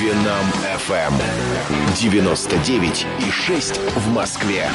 Финам FM 99,6 в Москве.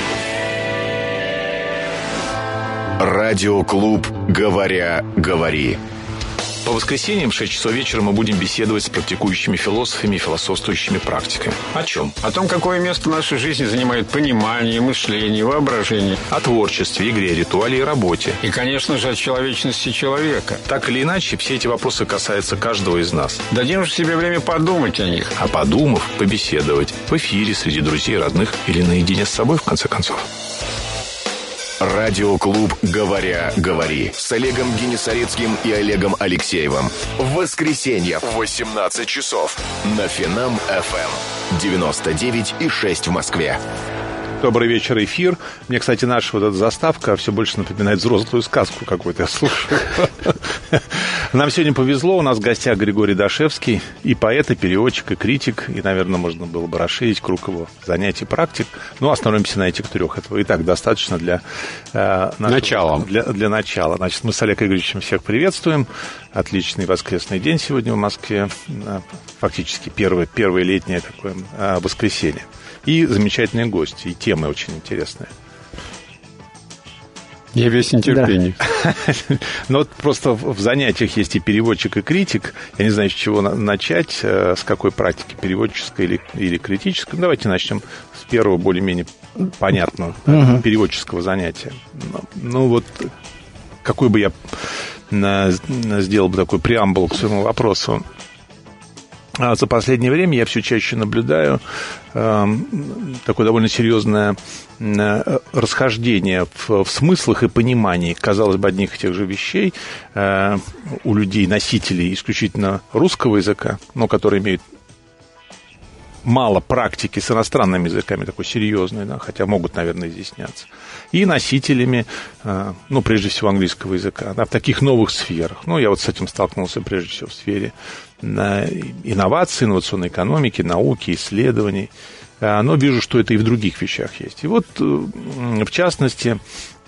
Радиоклуб «Говоря, говори». По воскресеньям в 6 часов вечера мы будем беседовать с практикующими философами и философствующими практиками. О чем? О том, какое место в нашей жизни занимает понимание, мышление, воображение. О творчестве, игре, ритуале и работе. И, конечно же, о человечности человека. Так или иначе, все эти вопросы касаются каждого из нас. Дадим же себе время подумать о них. А подумав, побеседовать в эфире, среди друзей и родных или наедине с собой, в конце концов. Радиоклуб «Говоря, говори» с Олегом Генесарецким и Олегом Алексеевым. В воскресенье в 18 часов на Финам FM 99,6 в Москве. Добрый вечер, эфир. Мне, кстати, наша вот эта заставка все больше напоминает взрослую сказку какую-то, я слушаю. Нам сегодня повезло, у нас в гостях Григорий Дашевский, и поэт, и переводчик, и критик, и, наверное, можно было бы расширить круг его занятий, практик. Но остановимся на этих трех. Этого и так достаточно для начала. Для начала. Значит, мы с Олегом Игоревичем всех приветствуем. Отличный воскресный день сегодня в Москве. Фактически первое летнее такое воскресенье. И замечательные гости, и темы очень интересные. Я весь нетерпение. Ну вот просто в занятиях есть и переводчик, и критик. Я не знаю, с чего начать, с какой практики, переводческой или критической. Ну, давайте начнем с первого, более-менее понятного переводческого занятия. Ну вот, какой бы я сделал бы такой преамбул к своему вопросу. За последнее время я все чаще наблюдаю такое довольно серьезное расхождение в смыслах и понимании, казалось бы, одних и тех же вещей у людей, носителей исключительно русского языка, но которые имеют мало практики с иностранными языками, такой серьезной, да, хотя могут, наверное, изъясняться, и носителями, ну, прежде всего, английского языка, да, в таких новых сферах. Ну, я вот с этим столкнулся, прежде всего, в сфере инноваций, инновационной экономики, науки, исследований, но вижу, что это и в других вещах есть. И вот, в частности,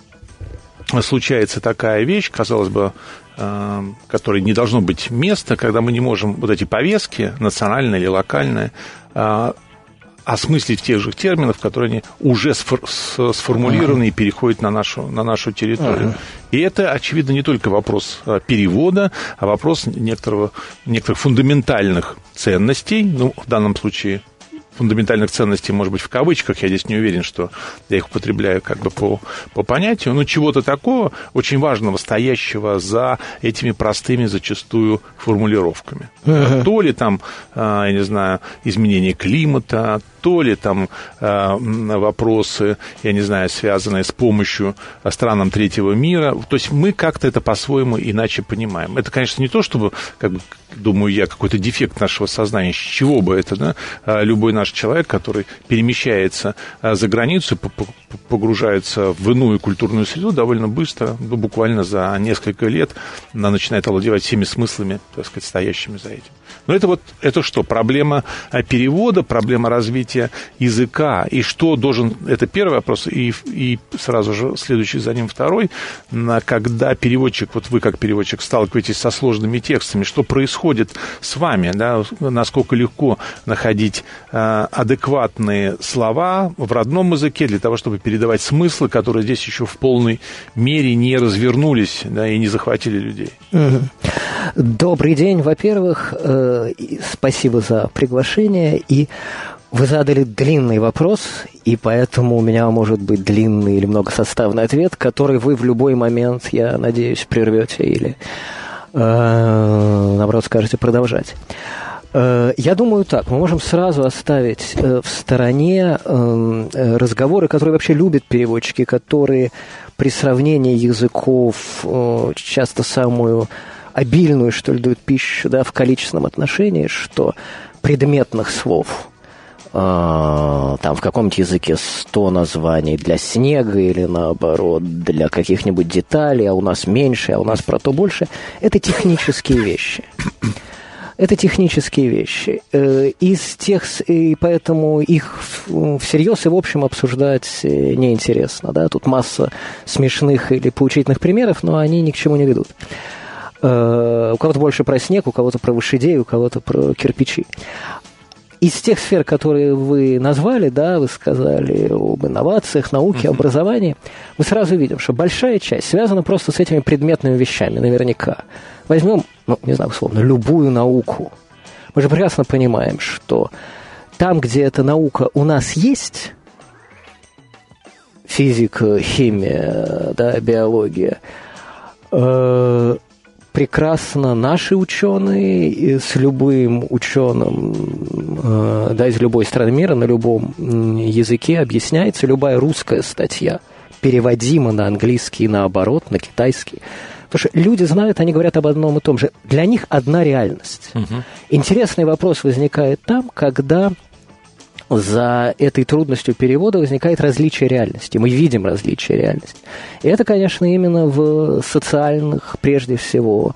случается такая вещь, казалось бы, которой не должно быть места, когда мы не можем вот эти повестки, национальные или локальные, осмыслить в тех же терминах, которые они уже сформулированы и переходят на нашу территорию. И это, очевидно, не только вопрос перевода, а вопрос некоторых фундаментальных ценностей, ну, в данном случае фундаментальных ценностей, может быть, в кавычках, я здесь не уверен, что я их употребляю как бы по понятию, но чего-то такого очень важного, стоящего за этими простыми зачастую формулировками. То ли там, я не знаю, изменение климата, то ли там вопросы, я не знаю, связанные с помощью странам третьего мира. То есть мы как-то это по-своему иначе понимаем. Это, конечно, не то, чтобы, как бы, думаю я, какой-то дефект нашего сознания, с чего бы это, да? Любой наш человек, который перемещается за границу, погружается в иную культурную среду довольно быстро, ну, буквально за несколько лет начинает овладевать всеми смыслами, так сказать, стоящими за этим. Но это что? Проблема перевода, проблема развития языка. И что должен... Это первый вопрос. И сразу же следующий за ним второй. Когда переводчик, вот вы как переводчик, сталкиваетесь со сложными текстами, что происходит с вами? Да? Насколько легко находить адекватные слова в родном языке для того, чтобы передавать смыслы, которые здесь еще в полной мере не развернулись, да, и не захватили людей. Добрый день, во-первых. Спасибо за приглашение. И вы задали длинный вопрос, и поэтому у меня может быть длинный или многосоставный ответ, который вы в любой момент, я надеюсь, прервете или, наоборот, скажете продолжать. Я думаю так, мы можем сразу оставить в стороне разговоры, которые вообще любят переводчики, которые при сравнении языков часто самую обильную, что ли, дают пищу, да, в количественном отношении, что предметных слов там в каком-нибудь языке 100 названий для снега или, наоборот, для каких-нибудь деталей, а у нас меньше, а у нас про то больше. Это технические вещи. Это технические вещи. И поэтому их всерьез и в общем обсуждать неинтересно. Да? Тут масса смешных или поучительных примеров, но они ни к чему не ведут. У кого-то больше про снег, у кого-то про лошадей, у кого-то про кирпичи. из тех сфер, которые вы назвали, да, вы сказали об инновациях, науке, образовании, мы сразу видим, что большая часть связана просто с этими предметными вещами, наверняка. Возьмем, не знаю, условно, любую науку. Мы же прекрасно понимаем, что там, где эта наука у нас есть, физика, химия, да, биология, прекрасно наши ученые с любым ученым, да, из любой страны мира, на любом языке объясняется, любая русская статья переводима на английский, наоборот, на китайский. Потому что люди знают, они говорят об одном и том же. Для них одна реальность. Интересный вопрос возникает там, когда за этой трудностью перевода возникает различие реальности. Мы видим различие реальности. И это, конечно, именно в социальных, прежде всего,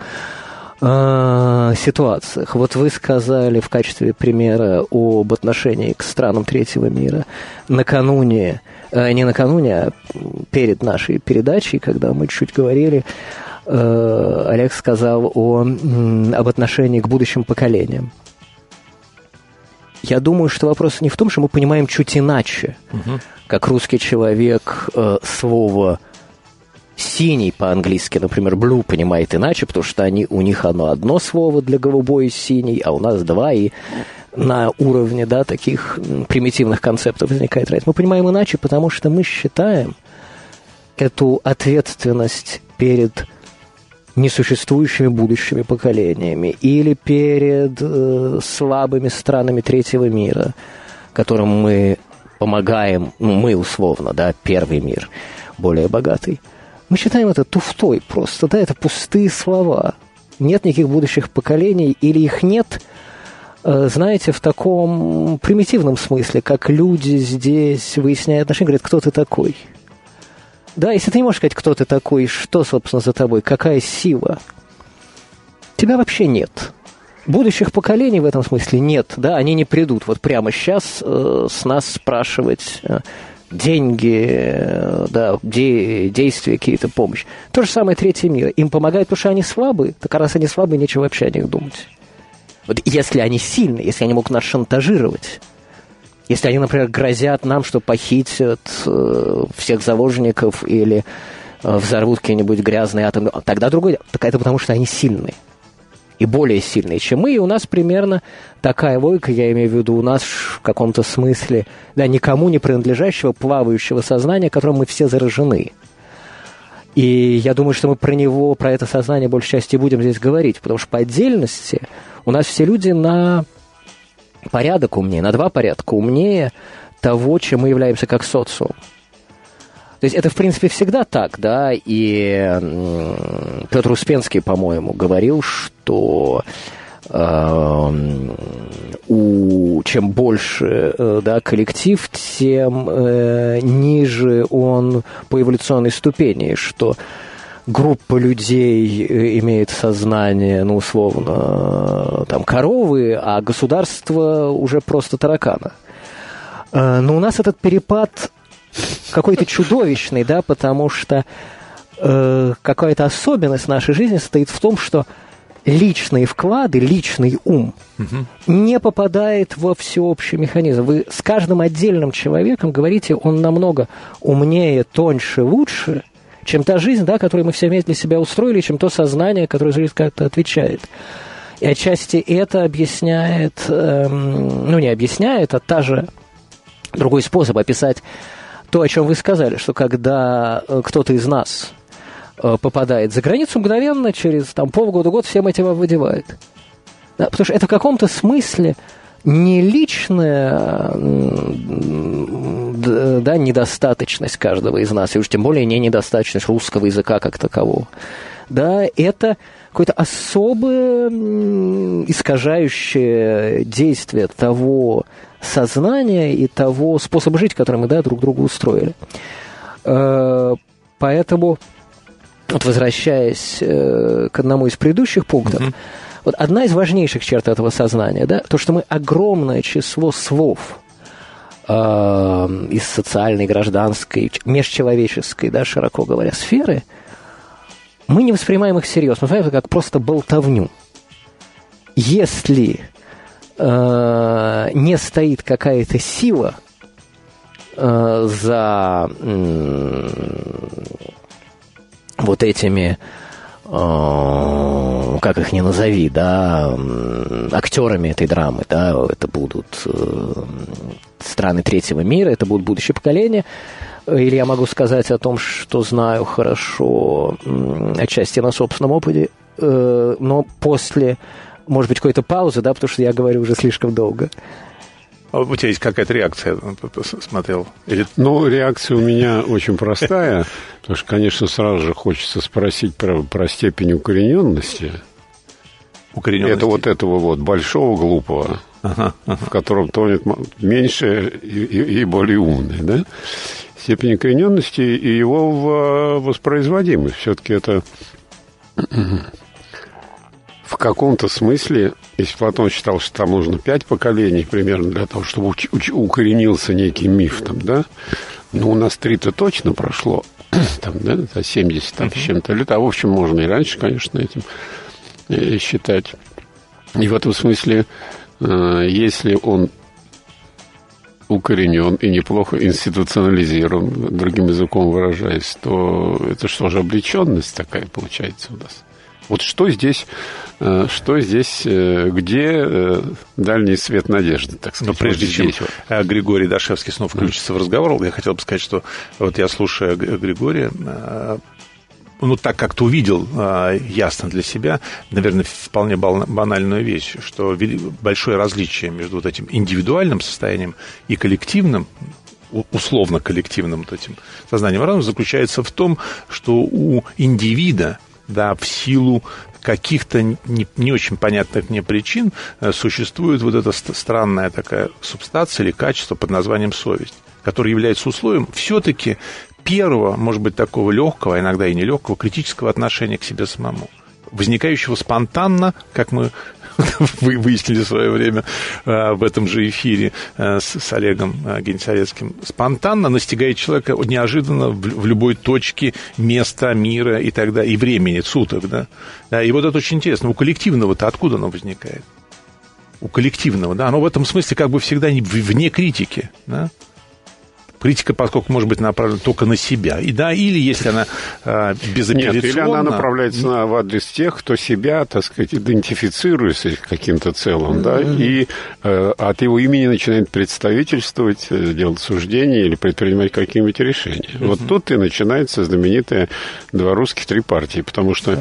ситуациях. Вот вы сказали в качестве примера об отношении к странам третьего мира накануне, не накануне, а перед нашей передачей, когда мы чуть говорили, Олег сказал об отношении к будущим поколениям. Я думаю, что вопрос не в том, что мы понимаем чуть иначе, как русский человек слово «синий» по-английски, например, «blue» понимает иначе, потому что у них оно одно слово для голубой «синий», а у нас два, и на уровне, да, таких примитивных концептов возникает разница. Мы понимаем иначе, потому что мы считаем эту ответственность перед несуществующими будущими поколениями или перед слабыми странами третьего мира, которым мы помогаем, мы условно, да, первый мир, более богатый. Мы считаем это туфтой просто, да, это пустые слова. Нет никаких будущих поколений, или их нет, знаете, в таком примитивном смысле, как люди здесь, выясняя отношения, говорят, кто ты такой? Да, если ты не можешь сказать, кто ты такой, что, собственно, за тобой, какая сила, тебя вообще нет. Будущих поколений в этом смысле нет, да, они не придут вот прямо сейчас с нас спрашивать деньги, да, действия, какие-то, помощь. То же самое третий мир. Им помогает, потому что они слабые, так раз они слабые, нечего вообще о них думать. Вот если они сильные, если они могут нас шантажировать, если они, например, грозят нам, что похитят всех заложников или взорвут какие-нибудь грязные атомы, тогда другое дело. Так это потому, что они сильные. И более сильные, чем мы. И у нас примерно такая логика, я имею в виду, у нас в каком-то смысле, да, никому не принадлежащего плавающего сознания, которым мы все заражены. И я думаю, что мы про это сознание большей части будем здесь говорить, потому что по отдельности у нас все люди на порядок умнее, на 2 порядка умнее того, чем мы являемся как социум. То есть это, в принципе, всегда так, да, и Петр Успенский, по-моему, говорил, что чем больше, да, коллектив, тем ниже он по эволюционной ступени, что группа людей имеет сознание, ну, условно, там, коровы, а государство уже просто таракана. Но у нас этот перепад какой-то чудовищный, да, потому что какая-то особенность нашей жизни состоит в том, что личные вклады, личный ум не попадает во всеобщий механизм. Вы с каждым отдельным человеком говорите, он намного умнее, тоньше, лучше, чем та жизнь, да, которую мы все вместе для себя устроили, чем то сознание, которое за жизнь как-то отвечает. И отчасти это объясняет, ну, не объясняет, а другой способ описать то, о чем вы сказали, что когда кто-то из нас попадает за границу, мгновенно, через там, полгода-год всем этим овладевает. Да, потому что это в каком-то смысле не личная, да, недостаточность каждого из нас, и уж тем более не недостаточность русского языка как такового. Да, это какое-то особое искажающее действие того сознания и того способа жить, который мы, да, друг другу устроили. Поэтому, вот возвращаясь к одному из предыдущих пунктов, вот одна из важнейших черт этого сознания, да, то, что мы огромное число слов из социальной, гражданской, межчеловеческой, да, широко говоря, сферы, мы не воспринимаем их всерьез, мы воспринимаем это как просто болтовню. Если не стоит какая-то сила за вот этими, как их ни назови, да, актерами этой драмы, да, это будут страны третьего мира, это будут будущее поколение, или я могу сказать о том, что знаю хорошо, отчасти на собственном опыте, но после, может быть, какой-то паузы, да, потому что я говорю уже слишком долго. А у тебя есть какая-то реакция, смотрел? Или... Ну, реакция у меня очень простая, потому что, конечно, сразу же хочется спросить про степень укорененности. Это вот этого вот большого глупого, в котором тонет меньше и более умный, да? Степень укорененности и его воспроизводимость. Все-таки это в каком-то смысле, если Платон считал, что там нужно 5 поколений примерно для того, чтобы укоренился некий миф, там, да, ну, у нас 3-то точно прошло, там, да, 70 там, с чем-то лет, а в общем можно и раньше, конечно, этим считать. И в этом смысле, если он укоренен и неплохо институционализирован, другим языком выражаясь, то это что же, облеченность такая получается у нас? Вот что здесь, где дальний свет надежды, так сказать? Но прежде чем Григорий Дашевский снова включится в разговор, я хотел бы сказать, что вот я, слушая Григория, ну, так как-то увидел ясно для себя, наверное, вполне банальную вещь, что большое различие между вот этим индивидуальным состоянием и коллективным, условно коллективным вот этим сознанием разума заключается в том, что у индивида, да, в силу каких-то не очень понятных мне причин существует вот эта странная такая субстанция или качество под названием совесть, которое является условием все-таки первого, может быть, такого легкого, иногда и нелегкого, критического отношения к себе самому, возникающего спонтанно, как мы выяснили в свое время в этом же эфире с Олегом Генисарецким, спонтанно настигает человека неожиданно в любой точке места, мира и так далее, и времени, суток, да. И вот это очень интересно. У коллективного-то откуда оно возникает? У коллективного, да, оно в этом смысле как бы всегда вне критики, да. Критика, поскольку может быть направлена только на себя. И да, или если она безапелляционна... Нет, или она направляется в адрес тех, кто себя, так сказать, идентифицирует с каким-то целым, да, и от его имени начинает представительствовать, делать суждения или предпринимать какие-нибудь решения. Вот тут и начинается знаменитая «Два русских, 3 партии», потому что...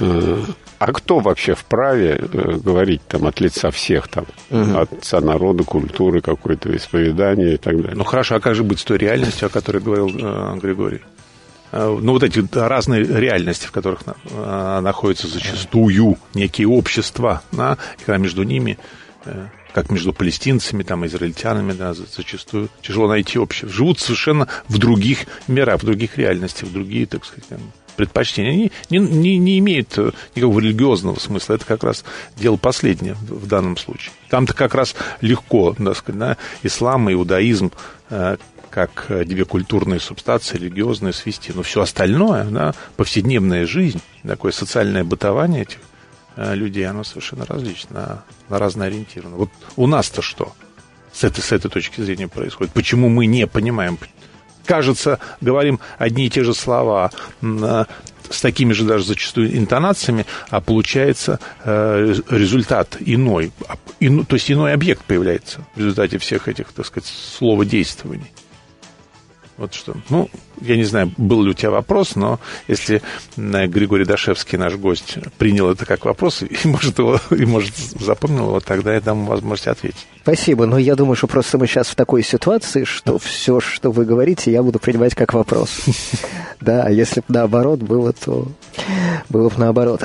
А кто вообще вправе говорить там от лица всех, там, отца народа, культуры, какое-то исповедание и так далее? Ну, хорошо, а как же быть с той реальностью, о которой говорил Григорий? Ну, вот эти разные реальности, в которых находятся зачастую некие общества, да, и когда между ними, как между палестинцами, там, израильтянами, да, зачастую тяжело найти общее. Живут совершенно в других мирах, в других реальностях, в другие, так сказать, там, предпочтения. Они не имеют никакого религиозного смысла. Это как раз дело последнее в данном случае. Там-то как раз легко, так сказать, да, ислам и иудаизм как 2 культурные субстанции, религиозные, свести. Но все остальное, да, повседневная жизнь, такое социальное бытование этих людей, оно совершенно различно, на разное ориентировано. Вот у нас-то что с этой точки зрения происходит? Почему мы не понимаем? Кажется, говорим одни и те же слова с такими же даже зачастую интонациями, а получается результат иной. То есть иной объект появляется в результате всех этих, так сказать, словодействований. Вот что. Ну, я не знаю, был ли у тебя вопрос, но если Григорий Дашевский, наш гость, принял это как вопрос и может запомнил его, тогда я дам ему возможность ответить. Спасибо, но я думаю, что просто мы сейчас в такой ситуации, что все, что вы говорите, я буду принимать как вопрос. Да, а если бы наоборот было, то было бы наоборот.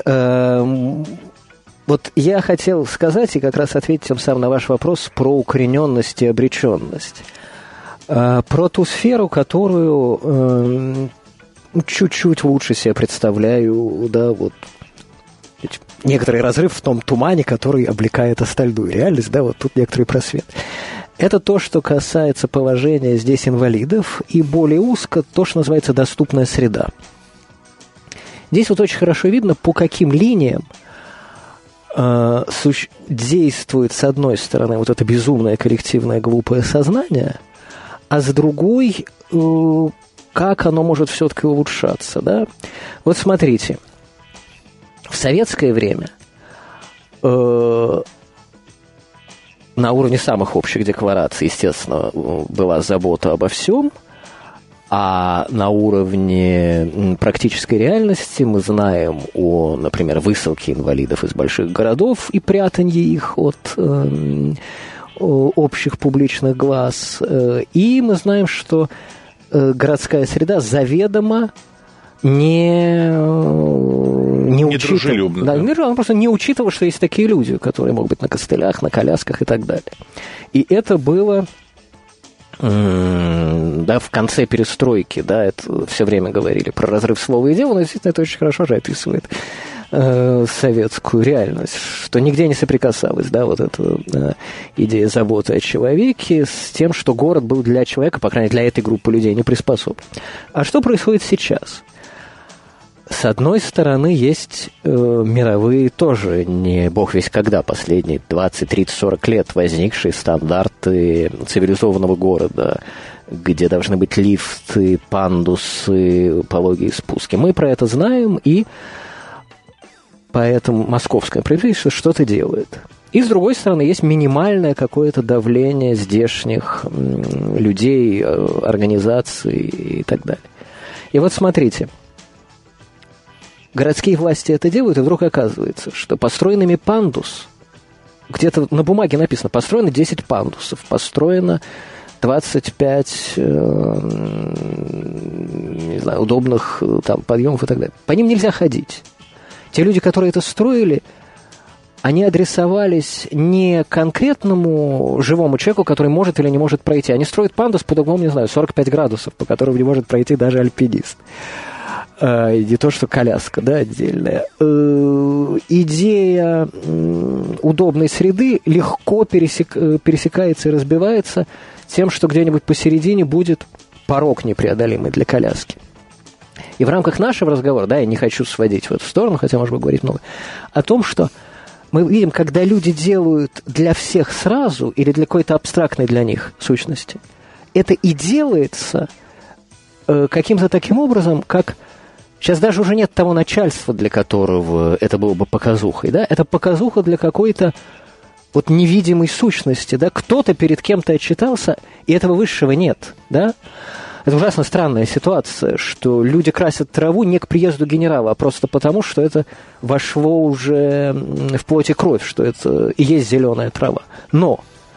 Вот я хотел сказать и как раз ответить тем самым на ваш вопрос про укорененность и обреченность. Про ту сферу, которую чуть-чуть лучше себе представляю, да, вот некоторый разрыв в том тумане, который облекает остальную реальность, да, вот тут некоторый просвет. Это то, что касается положения здесь инвалидов, и более узко то, что называется доступная среда. Здесь вот очень хорошо видно, по каким линиям действует, с одной стороны, вот это безумное коллективное глупое сознание, а с другой, как оно может все-таки улучшаться, да? Вот смотрите, в советское время на уровне самых общих деклараций, естественно, была забота обо всем, а на уровне практической реальности мы знаем о, например, высылке инвалидов из больших городов и прятанье их от общих публичных глаз. И мы знаем, что городская среда заведомо не дружелюбно. Да, он просто не учитывал, что есть такие люди, которые могут быть на костылях, на колясках и так далее. И это было... Да, в конце перестройки, да, это все время говорили про разрыв слова и дела, но действительно это очень хорошо же описывает советскую реальность, что нигде не соприкасалась, да, вот эта идея заботы о человеке с тем, что город был для человека, по крайней мере, для этой группы людей не приспособлен. А что происходит сейчас? С одной стороны, есть мировые тоже, не бог весть когда, последние 20, 30, 40 лет возникшие стандарты цивилизованного города, где должны быть лифты, пандусы, пологие спуски. Мы про это знаем, и поэтому московское правительство что-то делает. И, с другой стороны, есть минимальное какое-то давление здешних людей, организаций и так далее. И вот смотрите, городские власти это делают, и вдруг оказывается, что построенными пандус, где-то на бумаге написано, построено 10 пандусов, построено 25 не знаю, удобных там подъемов и так далее. По ним нельзя ходить. Те люди, которые это строили, они адресовались не конкретному живому человеку, который может или не может пройти. Они строят пандус под углом, не знаю, 45 градусов, по которому не может пройти даже альпинист. Не то, что коляска, да, отдельная. Идея удобной среды легко пересекается и разбивается тем, что где-нибудь посередине будет порог непреодолимый для коляски. И в рамках нашего разговора, да, я не хочу сводить в эту сторону, хотя, может быть, говорить много, о том, что мы видим, когда люди делают для всех сразу или для какой-то абстрактной для них сущности, это и делается каким-то таким образом, как... Сейчас даже уже нет того начальства, для которого это было бы показухой, да? Это показуха для какой-то вот невидимой сущности, да? Кто-то перед кем-то отчитался, и этого высшего нет, да? Это ужасно странная ситуация, что люди красят траву не к приезду генерала, а просто потому, что это вошло уже в плоть и кровь, что это и есть зеленая трава. Но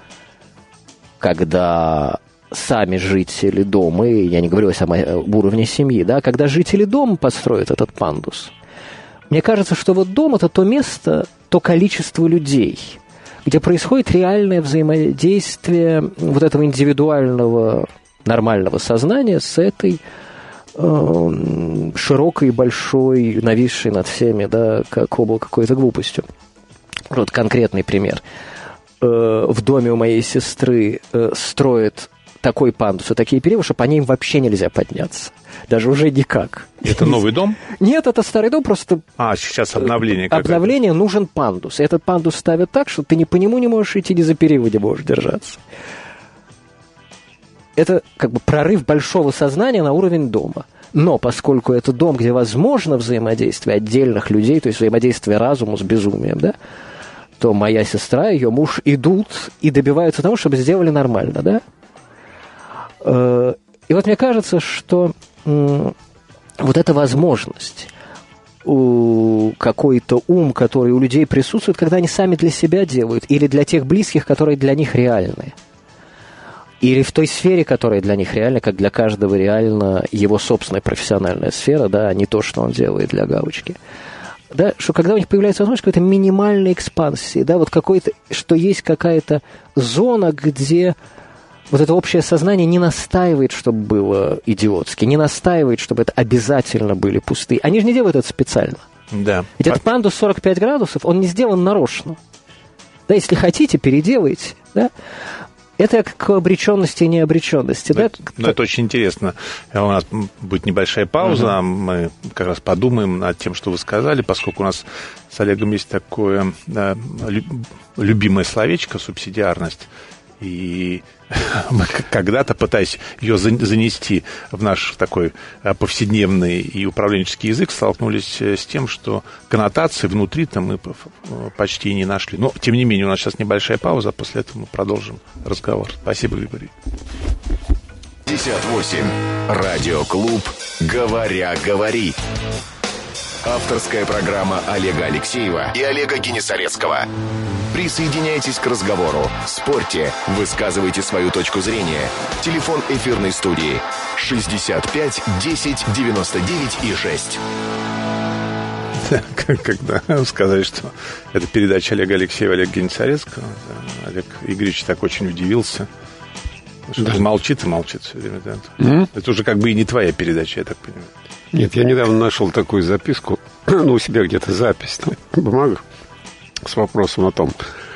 когда сами жители дома, и я не говорю об уровне семьи, да, когда жители дома построят этот пандус, мне кажется, что вот дом – это то место, то количество людей, где происходит реальное взаимодействие вот этого индивидуального, нормального сознания с этой широкой, большой, нависшей над всеми, да, как облако какой-то глупостью. Вот конкретный пример. В доме у моей сестры строят такой пандус и такие перила, что по ним вообще нельзя подняться. Даже уже никак. Это новый дом? Нет, это старый дом, просто... Сейчас обновление какое-то. Обновление, нужен пандус. И этот пандус ставят так, что ты ни по нему не можешь идти, ни за перила не можешь держаться. Это как бы прорыв большого сознания на уровень дома. Но поскольку это дом, где возможно взаимодействие отдельных людей, то есть взаимодействие разума с безумием, да, то моя сестра и ее муж идут и добиваются того, чтобы сделали нормально, да? И вот мне кажется, что вот эта возможность, какой-то ум, который у людей присутствует, когда они сами для себя делают, или для тех близких, которые для них реальны, или в той сфере, которая для них реальна, как для каждого реально его собственная профессиональная сфера, да, а не то, что он делает для галочки. Да, что когда у них появляется возможность какой-то минимальной экспансии, да, вот какой-то, что есть какая-то зона, где вот это общее сознание не настаивает, чтобы было идиотски, не настаивает, чтобы это обязательно были пустые. Они же не делают это специально. Да. Ведь этот пандус 45 градусов, он не сделан нарочно. Да, если хотите, переделайте, да. Это к обреченности и необреченности, да? Ну, это очень интересно. У нас будет небольшая пауза, мы как раз подумаем над тем, что вы сказали, поскольку у нас с Олегом есть такое любимое словечко «субсидиарность». И мы когда-то, пытаясь ее занести в наш такой повседневный и управленческий язык, столкнулись с тем, что коннотации внутри-то мы почти не нашли. Но, тем не менее, у нас сейчас небольшая пауза, а после этого мы продолжим разговор. Спасибо, Григорий. 58. Радиоклуб «Говоря-говори». Авторская программа Олега Алексеева и Олега Генисарецкого. Присоединяйтесь к разговору, спорьте, высказывайте свою точку зрения. Телефон эфирной студии 65 10 99 и 6. Когда сказали, что это передача Олега Алексеева и Олега Генисарецкого, Олег Игоревич так очень удивился. Что молчит и молчит все время. Да? Это уже как бы и не твоя передача, я так понимаю. Нет, я недавно нашел такую записку, ну, у себя где-то запись, там, бумага, с вопросом о том,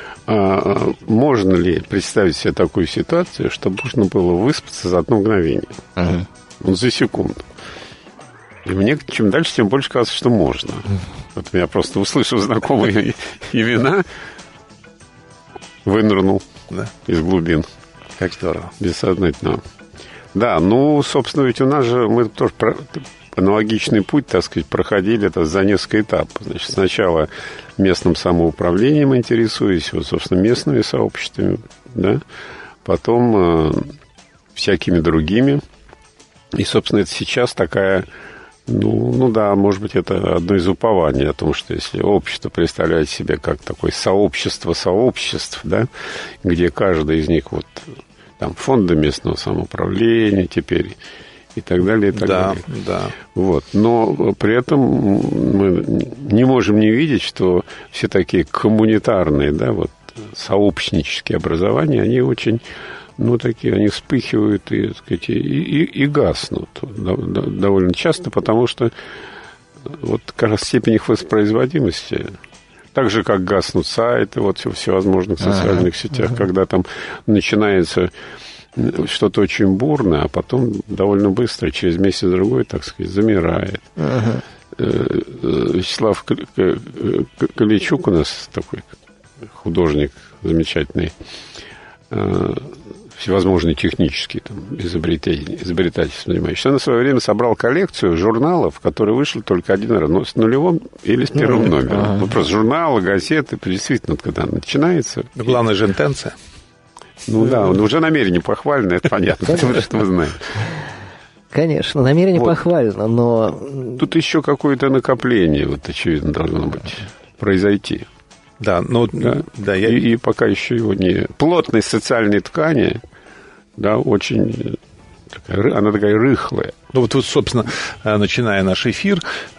можно ли представить себе такую ситуацию, чтобы можно было выспаться за одно мгновение, вот за секунду. И мне чем дальше, тем больше кажется, что можно. Вот я просто, услышав знакомые имена, вынырнул из глубин. Как здорово. Бессознательно. Да, ну, собственно, ведь у нас же, мы тоже аналогичный путь, так сказать, проходили это за несколько этапов. Значит, сначала местным самоуправлением интересуясь, вот, собственно, местными сообществами, да, потом всякими другими. И, собственно, это сейчас такая, ну да, может быть, это одно из упований о том, что если общество представляет себе как такое сообщество сообществ, да, где каждый из них вот там фонды местного самоуправления теперь и так далее, и так далее. Да. Вот. Но при этом мы не можем не видеть, что все такие коммунитарные, да, вот, сообщнические образования, они очень, ну, такие, они вспыхивают и, так сказать, и гаснут довольно часто, потому что вот, кажется, степень их воспроизводимости, так же, как гаснут сайты вот, в всевозможных социальных сетях, когда там начинается что-то очень бурное, а потом довольно быстро, через месяц-другой, так сказать, замирает. Вячеслав Каличук у нас такой художник замечательный, всевозможные технические там, изобретательства занимающиеся. Он на свое время собрал коллекцию журналов, которые вышли только один раз, но с нулевым или с первым номером. Ну, просто журналы, газеты, действительно, когда начинается... Главная же интенция. Ну да, уже намерение похвально, это понятно, потому что мы знаем. Конечно, намерение похвально, но... Тут еще какое-то накопление, вот, очевидно, должно быть, произойти. Да, но... Да, и пока еще его не... Плотность социальной ткани, да, очень... Она такая рыхлая. Ну, вот, собственно, начиная наш эфир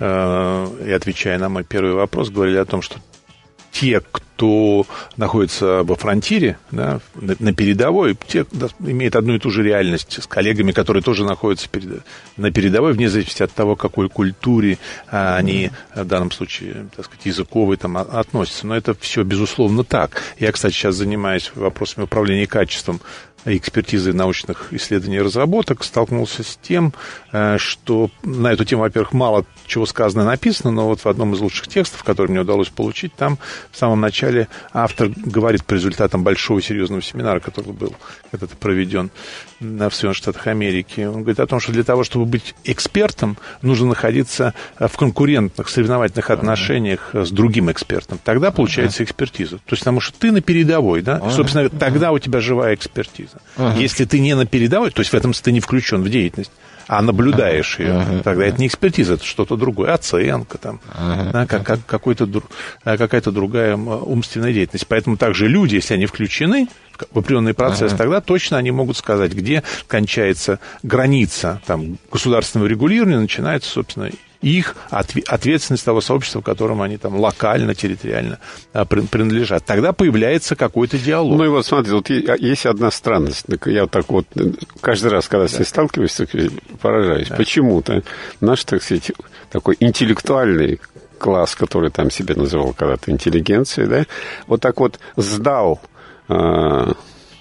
и отвечая на мой первый вопрос, говорили о том, что те, кто находится во фронтире, да, на передовой, те имеют одну и ту же реальность с коллегами, которые тоже находятся на передовой, вне зависимости от того, к какой культуре они в данном случае, так сказать, языковой там относятся. Но это все, безусловно, так. Я, кстати, сейчас занимаюсь вопросами управления качеством экспертизы научных исследований и разработок, столкнулся с тем, что на эту тему, во-первых, мало чего сказано и написано, но вот в одном из лучших текстов, который мне удалось получить, там в самом начале автор говорит по результатам большого серьезного семинара, который был когда-то проведен в Соединенных Штатах Америки. Он говорит о том, что для того, чтобы быть экспертом, нужно находиться в конкурентных, соревновательных отношениях с другим экспертом. Тогда получается экспертиза. То есть, потому что ты на передовой, да, собственно, тогда у тебя живая экспертиза. Если ты не на передовой, то есть в этом смысле ты не включен в деятельность, а наблюдаешь ее, тогда это не экспертиза, это что-то другое, оценка, там, да, какая-то другая умственная деятельность. Поэтому также люди, если они включены в определенный процесс, тогда точно они могут сказать, где кончается граница там, государственного регулирования, начинается, собственно, их ответственность того сообщества, которому они там локально, территориально принадлежат. Тогда появляется какой-то диалог. Ну и вот смотрите, вот есть одна странность. Я вот так вот каждый раз, когда с ней сталкиваюсь, поражаюсь. Да. Почему-то наш, так сказать, такой интеллектуальный класс, который там себя называл когда-то интеллигенцией, да, вот так вот сдал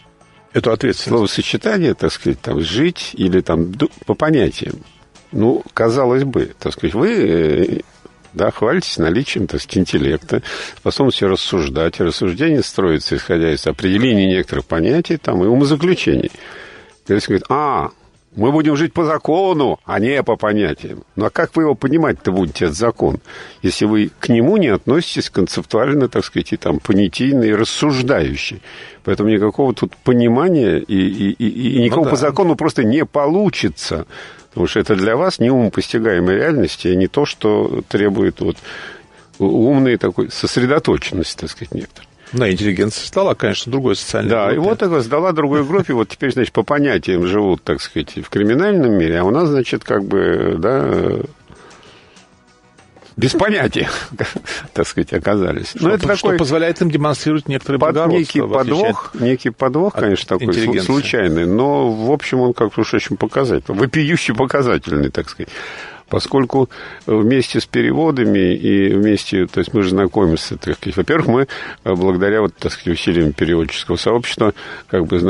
эту ответственность. Словосочетание, так сказать, там, жить или там по понятиям. Ну, казалось бы, так сказать, вы... Да, хвалитесь наличием, так сказать, интеллекта, способностью рассуждать. И рассуждение строится, исходя из определения некоторых понятий там, и умозаключений. То есть, говорит, мы будем жить по закону, а не по понятиям. Ну, а как вы его понимать-то будете, этот закон, если вы к нему не относитесь концептуально, так сказать, и там понятийно, и рассуждающий? Поэтому никакого тут понимания и никакого по закону просто не получится. Потому что это для вас не умопостигаемая реальность, и не то, что требует вот умной такой сосредоточенности, так сказать, некоторой. Да, интеллигенция стала, конечно, другой социальной группе. Да, и вот так сдала другой группе, вот теперь, значит, по понятиям живут, так сказать, в криминальном мире, а у нас, значит, как бы, да, без понятия, так сказать, оказались. Но это что позволяет им демонстрировать некоторые благородство. Некий подвох, конечно, такой случайный, но, в общем, он как-то уж очень показательный, вопиюще показательный, так сказать. Поскольку вместе с переводами и вместе, то есть мы же знакомимся, так сказать, во-первых, мы благодаря вот, так сказать, усилиям переводческого сообщества как бы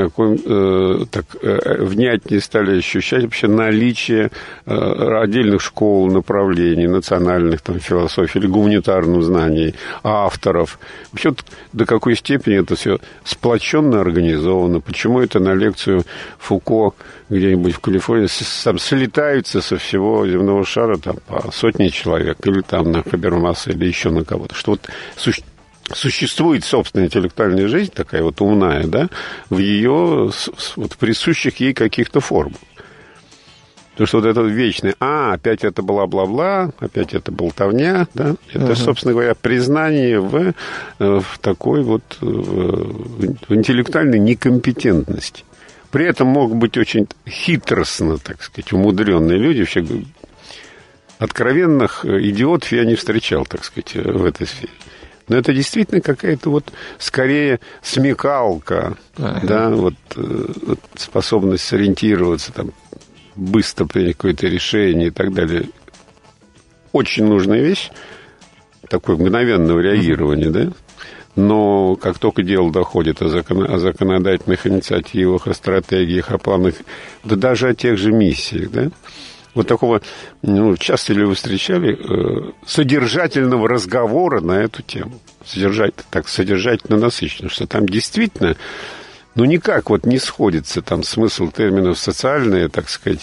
внятнее стали ощущать вообще наличие отдельных школ, направлений, национальных, там, философии или гуманитарных знаний, авторов. Вообще, до какой степени это все сплоченно организовано, почему это на лекцию Фуко где-нибудь в Калифорнии слетаются со всего земного шара там, по сотне человек, или там на Хабермаса, или еще на кого-то. Что вот существует собственная интеллектуальная жизнь, такая вот умная, да, в ее вот, присущих ей каких-то формах. Потому что вот это вечное, опять это бла-бла-бла, опять это болтовня, да, это, собственно говоря, признание в такой вот в интеллектуальной некомпетентности. При этом могут быть очень хитростно, так сказать, умудренные люди. Вообще, откровенных идиотов я не встречал, так сказать, в этой сфере. Но это действительно какая-то вот, скорее, смекалка, да, вот способность сориентироваться, там, быстро принять какое-то решение и так далее. Очень нужная вещь, такое мгновенное реагирование, да. Но как только дело доходит о законодательных инициативах, о стратегиях, о планах, да даже о тех же миссиях, да, вот такого, часто ли вы встречали содержательного разговора на эту тему, содержательно насыщенно, что там действительно, никак вот не сходится там смысл терминов социальные, так сказать,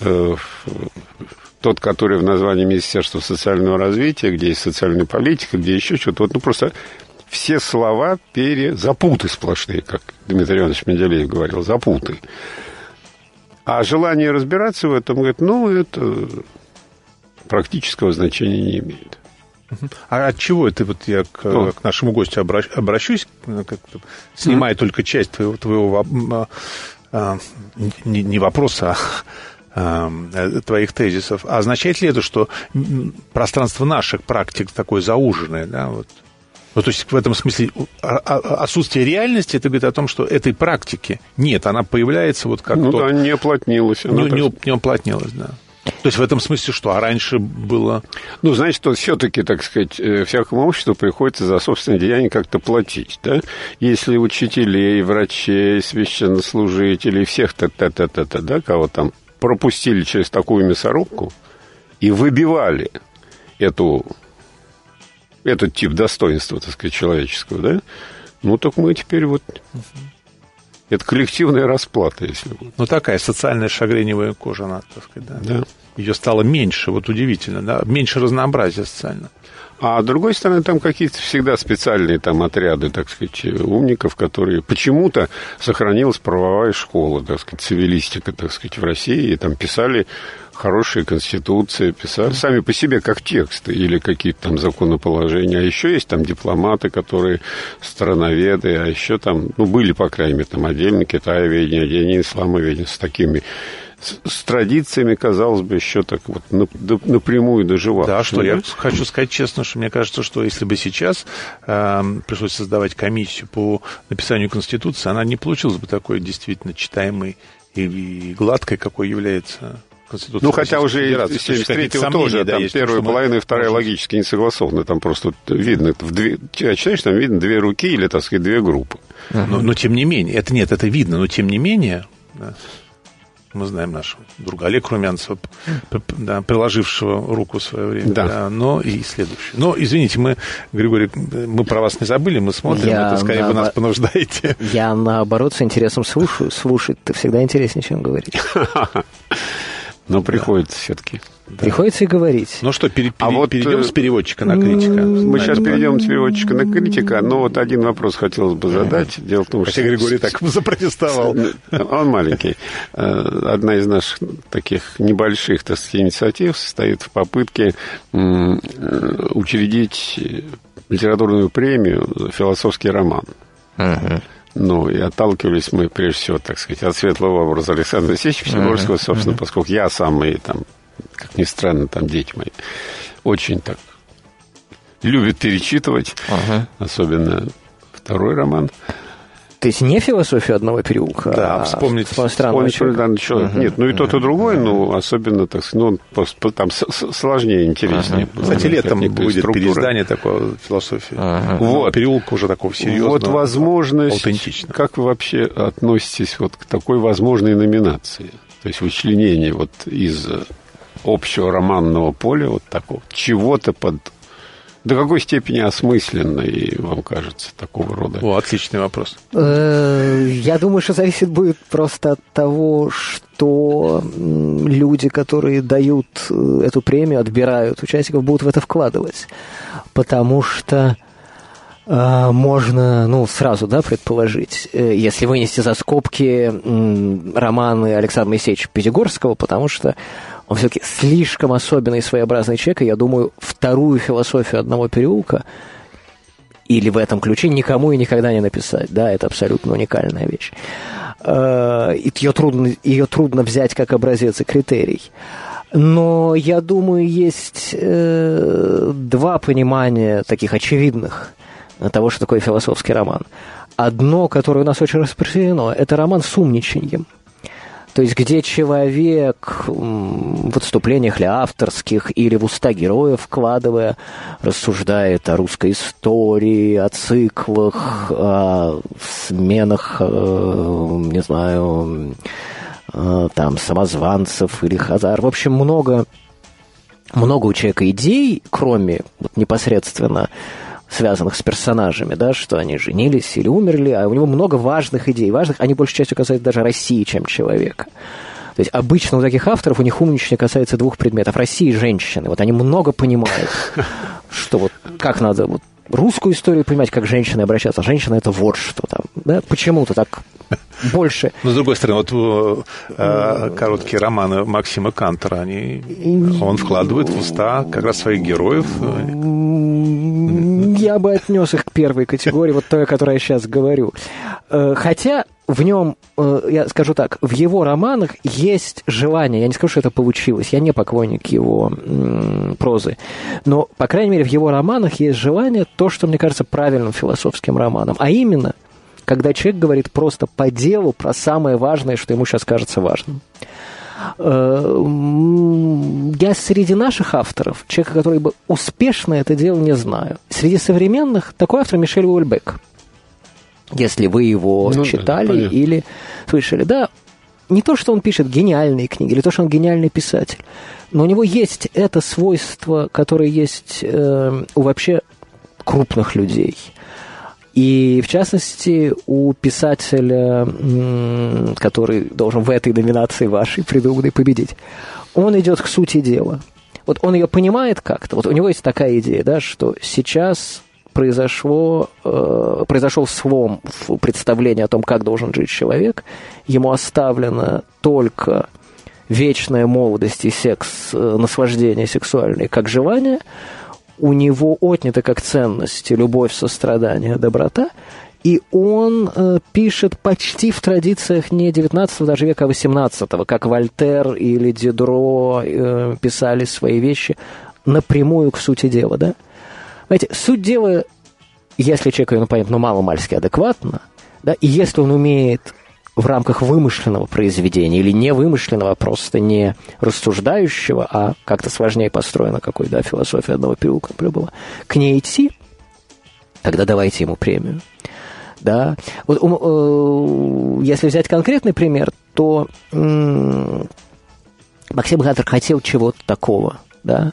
тот, который в названии Министерства социального развития, где есть социальная политика, где еще что-то, вот, просто все слова запуты сплошные, как Дмитрий Иванович Менделеев говорил, запуты. А желание разбираться в этом, говорит, это практического значения не имеет. А от чего это вот я к нашему гостю обращусь, снимая только часть твоего не вопроса, твоих тезисов. А означает ли это, что пространство наших практик такое зауженное, да, вот? То есть в этом смысле отсутствие реальности, это говорит о том, что этой практики нет, она появляется вот как да, не уплотнилась. Не уплотнилась, да. То есть в этом смысле что? А раньше было... значит, что все-таки, так сказать, всякому обществу приходится за собственное деяние как-то платить, да? Если учителей, врачей, священнослужителей, всех да, кого там пропустили через такую мясорубку и выбивали этот тип достоинства, так сказать, человеческого, да? Так мы теперь вот... Это коллективная расплата, если вот. Такая социальная шагреневая кожа, она, так сказать, да. Ее стало меньше, вот удивительно, да? Меньше разнообразия социально. А с другой стороны, там какие-то всегда специальные там отряды, так сказать, умников, которые... Почему-то сохранилась правовая школа, так сказать, цивилистика, так сказать, в России, и там писали хорошие конституции, писали сами по себе как тексты или какие-то там законоположения. А еще есть там дипломаты, которые страноведы, а еще там, были, по крайней мере, там отдельно китаеведение, отдельно исламоведение с такими... С традициями, казалось бы, еще так вот напрямую доживал. Да, что я хочу сказать честно, что мне кажется, что если бы сейчас пришлось создавать комиссию по написанию Конституции, она не получилась бы такой действительно читаемой и гладкой, какой является Конституции. Ну, хотя уже 73-го тоже, там первая половина и вторая логически не согласованы. Там просто видно, читаешь, там видно две руки или, так сказать, две группы. Но тем не менее, это видно, но тем не менее, да, мы знаем нашего друга Олега Румянцева, да, приложившего руку в свое время, да, но и следующее. Но, извините, Григорий, мы про вас не забыли, мы смотрим, это скорее вы нас понуждаете. Я, наоборот, с интересом слушаю. Слушать-то всегда интереснее, чем говорить. Но приходится все-таки. Да. Приходится и говорить. Ну что, перейдем с переводчика на критика? Мы сейчас перейдем с переводчика на критика, но вот один вопрос хотелось бы задать. Дело в том, что Григорий так запротестовал. Он маленький. Одна из наших таких небольших, так сказать, инициатив состоит в попытке учредить литературную премию «Философский роман». Ну, и отталкивались мы, прежде всего, так сказать, от светлого образа Александра Алексеевича Пятигорского, собственно, поскольку я сам и там, как ни странно, там дети мои очень так любят перечитывать, особенно второй роман. То есть не «Философию одного переулка», да, вспомните странного человека. Нет, ну и тот, и другой, ну, особенно, так сказать, ну, там сложнее, интереснее. Кстати, летом будет переиздание такого «Философии». Вот. Переулка уже такого серьезного, вот возможность, аутентичного. Как вы вообще относитесь вот к такой возможной номинации? То есть вычленение вот из общего романного поля вот такого, чего-то до какой степени осмысленной, вам кажется, такого рода? Отличный вопрос. Я думаю, что зависит будет просто от того, что люди, которые дают эту премию, отбирают участников, будут в это вкладывать. Потому что можно, сразу, предположить, если вынести за скобки романы Александра Моисеевича Пятигорского, потому что он все-таки слишком особенный и своеобразный человек, и я думаю, вторую «Философию одного переулка» или в этом ключе никому и никогда не написать. Да, это абсолютно уникальная вещь. Ее трудно взять как образец и критерий. Но, я думаю, есть два понимания таких очевидных того, что такое философский роман. Одно, которое у нас очень распространено, это роман с умничаньем. То есть, где человек в отступлениях ли авторских или в уста героев, вкладывая, рассуждает о русской истории, о циклах, о сменах, не знаю, там, самозванцев или хазар. В общем, много у человека идей, кроме непосредственно связанных с персонажами, да, что они женились или умерли, а у него много важных идей. Они большей частью касаются даже России, чем человека. То есть обычно у таких авторов у них умничание касается двух предметов: России и женщины. Вот они много понимают, что вот как надо вот русскую историю понимать, как женщины обращаться. Женщина — это вот что там. Да? Почему-то так больше. Но, с другой стороны, вот короткие романы Максима Кантера, он вкладывает в уста как раз своих героев. Я бы отнес их к первой категории, вот той, о которой я сейчас говорю. Хотя в нем, я скажу так, в его романах есть желание, я не скажу, что это получилось, я не поклонник его прозы, но, по крайней мере, в его романах есть желание, то, что мне кажется правильным философским романом, а именно, когда человек говорит просто по делу про самое важное, что ему сейчас кажется важным. Я среди наших авторов, человека, который бы успешно это делал, не знаю. Среди современных такой автор Мишель Уэльбек. Если вы его читали или слышали. Да, не то, что он пишет гениальные книги, или то, что он гениальный писатель, но у него есть это свойство, которое есть у вообще крупных людей. И, в частности, у писателя, который должен в этой номинации вашей придуманной победить, он идет к сути дела. Вот он ее понимает как-то. Вот у него есть такая идея, да, что сейчас произошел слом в представлении о том, как должен жить человек. Ему оставлена только вечная молодость и секс, наслаждение сексуальное как желание. У него отнято как ценность любовь, сострадание, доброта, и он пишет почти в традициях не 19 даже века, а 18-го, как Вольтер или Дидро писали свои вещи напрямую к сути дела, да? Знаете, суть дела, если человек ее поймет, мало-мальски адекватно, да, и если он умеет в рамках вымышленного произведения или невымышленного, просто не рассуждающего, а как-то сложнее построена философия одного переулка была, к ней идти, тогда давайте ему премию. Да? Вот, если взять конкретный пример, то Максим Гатер хотел чего-то такого, да?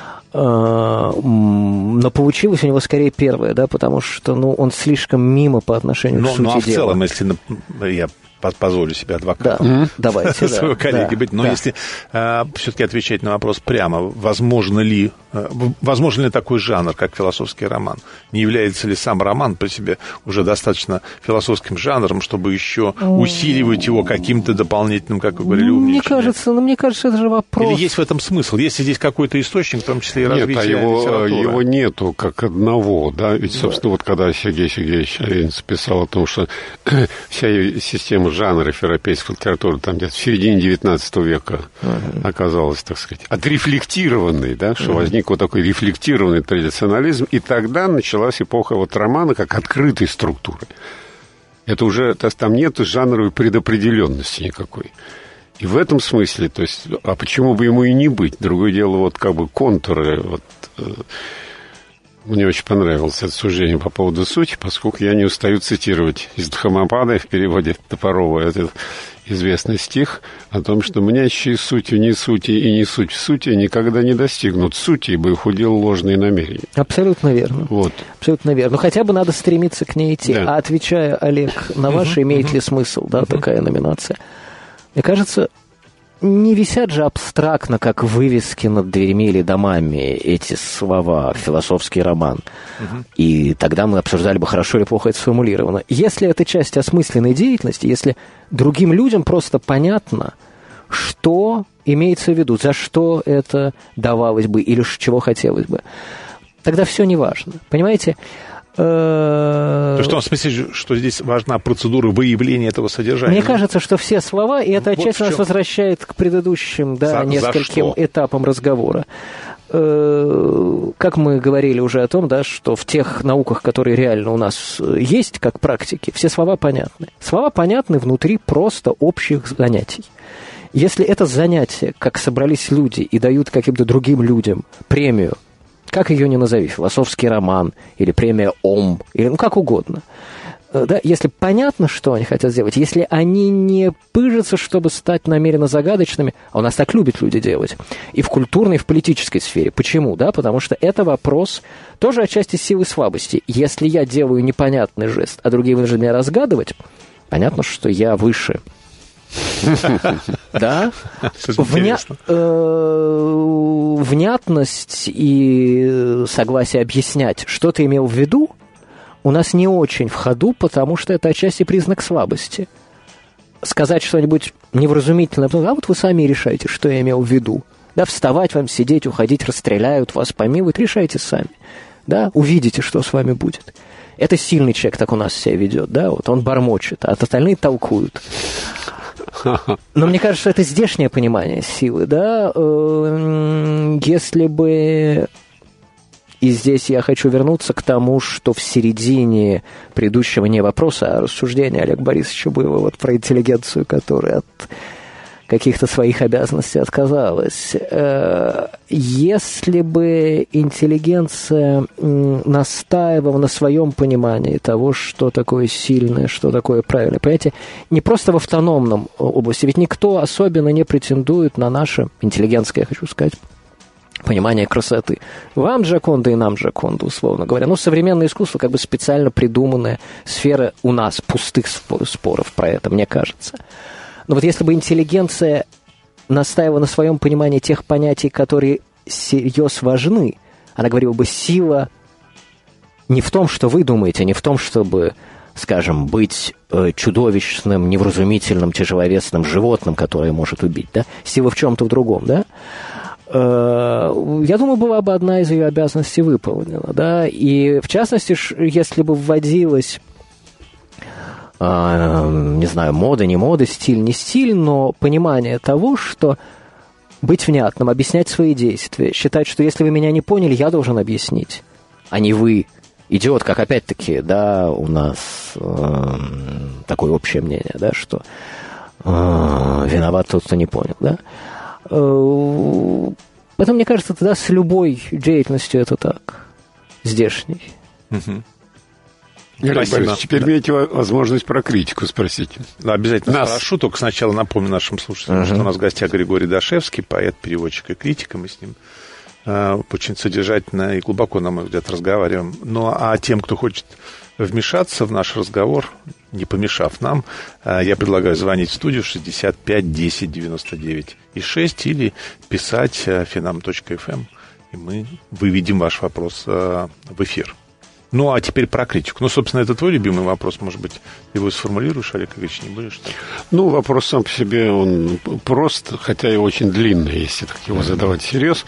Но получилось у него скорее первое, да, потому что он слишком мимо по отношению к сути дела. Ну, а в целом, если я позволю себе адвокатом своего коллеги быть, но если все-таки отвечать на вопрос прямо, возможен ли такой жанр, как философский роман? Не является ли сам роман по себе уже достаточно философским жанром, чтобы еще усиливать его каким-то дополнительным, как вы говорили, умничением? Мне кажется, это же вопрос. Или есть в этом смысл? Есть здесь какой-то источник, в том числе и развитие литературы? Нет, его нету как одного, да? Ведь, собственно, вот когда Сергей Сергеевич Авенец писал о том, что вся система жанров европейской литературы там где-то в середине XIX века оказалась, так сказать, отрефлектированной, да, что возник вот такой рефлектированный традиционализм, и тогда началась эпоха вот романа как открытой структуры. Это уже, там нет жанровой предопределенности никакой. И в этом смысле, то есть, а почему бы ему и не быть? Другое дело, вот как бы контуры, вот, мне очень понравилось это суждение по поводу сути, поскольку я не устаю цитировать из Дхаммапады в переводе Топорова этот известный стих о том, что мнящие сутью не сути и не суть в сути никогда не достигнут сути, ибо их удел ложные намерения. Абсолютно верно. Вот. Абсолютно верно. Но хотя бы надо стремиться к ней идти. Да. А отвечая, Олег, на ваше, имеет ли смысл, да, такая номинация? Мне кажется, не висят же абстрактно, как вывески над дверьми или домами, эти слова «философский роман». И тогда мы обсуждали бы, хорошо или плохо это сформулировано. Если это часть осмысленной деятельности, если другим людям просто понятно, что имеется в виду, за что это давалось бы или чего хотелось бы, тогда все не важно. Понимаете? То что, в смысле, что здесь важна процедура выявления этого содержания? Мне кажется, что все слова, и это отчасти нас возвращает к предыдущим нескольким этапам разговора. Как мы говорили уже о том, да, что в тех науках, которые реально у нас есть, как практики, все слова понятны. Слова понятны внутри просто общих занятий. Если это занятие, как собрались люди и дают каким-то другим людям премию, как ее ни назови, философский роман, или премия ОМ, или как угодно. Да, если понятно, что они хотят сделать, если они не пыжатся, чтобы стать намеренно загадочными, а у нас так любят люди делать, и в культурной, и в политической сфере. Почему? Да, потому что это вопрос тоже отчасти силы и слабости. Если я делаю непонятный жест, а другие вынуждены меня разгадывать, понятно, что я выше. Да? Внятность и согласие объяснять, что ты имел в виду, у нас не очень в ходу, потому что это отчасти признак слабости. Сказать что-нибудь невразумительное, а вот вы сами решаете, что я имел в виду. Да, вставать вам, сидеть, уходить, расстреляют, вас помилуют, решайте сами. Да, увидите, что с вами будет. Это сильный человек так у нас себя ведет, да, вот он бормочет, а остальные толкуют. Но мне кажется, это здешнее понимание силы, да, если бы... И здесь я хочу вернуться к тому, что в середине предыдущего не вопроса, а рассуждения Олега Борисовича было вот про интеллигенцию, которая от каких-то своих обязанностей отказалась. Если бы интеллигенция настаивала на своем понимании того, что такое сильное, что такое правильное, понимаете, не просто в автономном области, ведь никто особенно не претендует на наше, интеллигентское, я хочу сказать, понимание красоты. Вам Джоконда и нам Джоконда, условно говоря. Но современное искусство как бы специально придуманная сфера у нас, пустых споров про это, мне кажется. Но вот если бы интеллигенция настаивала на своем понимании тех понятий, которые всерьез важны, она говорила бы, сила не в том, что вы думаете, не в том, чтобы, скажем, быть чудовищным, невразумительным, тяжеловесным животным, которое может убить, да? Сила в чем-то в другом, да? Я думаю, была бы одна из ее обязанностей выполнена, да, и в частности, если бы вводилась, не знаю, мода, не мода, стиль, не стиль, но понимание того, что быть внятным, объяснять свои действия, считать, что если вы меня не поняли, я должен объяснить, а не вы, идет, как опять-таки, да, у нас такое общее мнение, да, что виноват тот, кто не понял, да. Поэтому, мне кажется, тогда с любой деятельностью это так, здешней. Олег Борисович, теперь имеете возможность про критику спросить. Да, обязательно спрошу, только сначала напомню нашим слушателям, что у нас в гостях Григорий Дашевский, поэт, переводчик и критик, и мы с ним очень содержательно и глубоко, на мой взгляд, разговариваем. Ну, а тем, кто хочет вмешаться в наш разговор, не помешав нам, я предлагаю звонить в студию 65 10 99 и 6 или писать finam.fm, и мы выведем ваш вопрос в эфир. Ну, а теперь про критику. Ну, собственно, это твой любимый вопрос. Может быть, ты его сформулируешь, Олег Игоревич, не будешь? Ну, вопрос сам по себе, он прост, хотя и очень длинный, если так его задавать всерьез.